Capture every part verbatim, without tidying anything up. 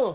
Uh.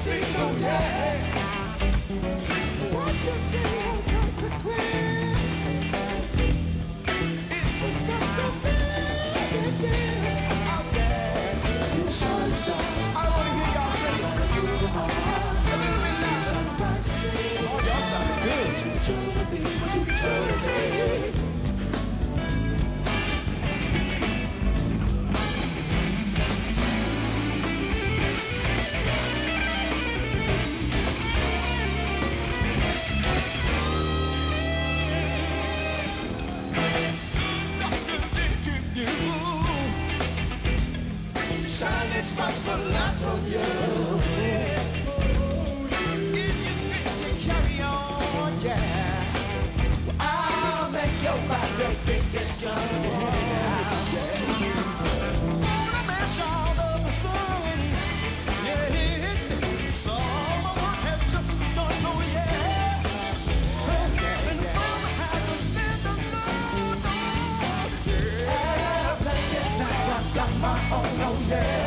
see, so yeah. What you see will come to clear. It was not so very dear. Oh yeah. You shine star. I wanna hear y'all sing. A little bit louder. Shine bright to see. Oh, y'all sound good. What you can truly be, what you can truly be. Shining spots for lots of you. Yeah. If you think you carry on, yeah, I'll make your body big and strong. Yeah. Born a man, child of the sun. Yeah. So my work had just begun, oh yeah. And the farmer had to spend the good, oh yeah. I've let it now, I got my own, oh yeah.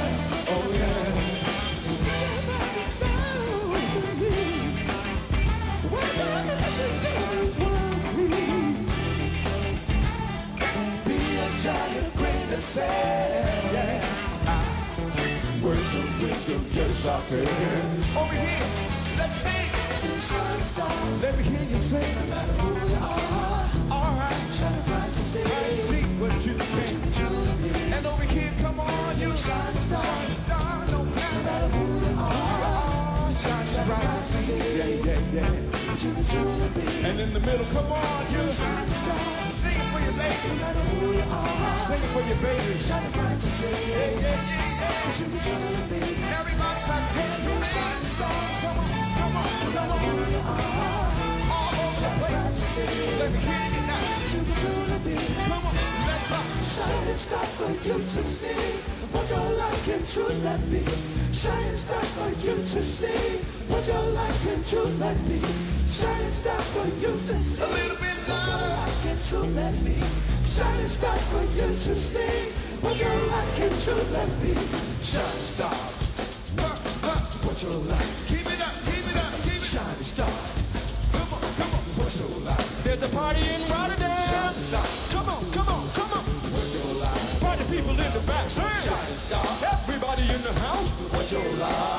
Giant grain of sand, yeah. Words of wisdom, yes I can. Over here, let's sing. Shining star, let me hear you sing. No matter who you are, all right. Shining bright to see, bright to see what you be. And over here, come on, you shining star, shining star. No matter, no matter who you are, shining bright to see, yeah, yeah, yeah. What you truly be. And in the middle, come on, you shining star. Sing it for your lady. No matter who you are. Sing it for your baby. Shining bright to see. Yeah, yeah, yeah, yeah. What you can truly be. Everybody clap your hands. You shining star. Come on, come on, come on. No matter who you are. All over the place. Let me hear you now. What you can truly be. Come on, let's rock. Shining star for you to see. What your life can truly be. Shining star for you to see. What your life can truly be. Shining star for you to see. A little bit louder. What your life can truly be. Shining star for you to see. What your life can truly be. Shining star. What your life. Keep it up, keep it up, keep it up. Shining star. Come on, come on. What's your life? There's a party in Rotterdam. Shining star. Come on, come on, come on. What's your life? Party people in the back. Shining star. Everybody in the house. What's your life?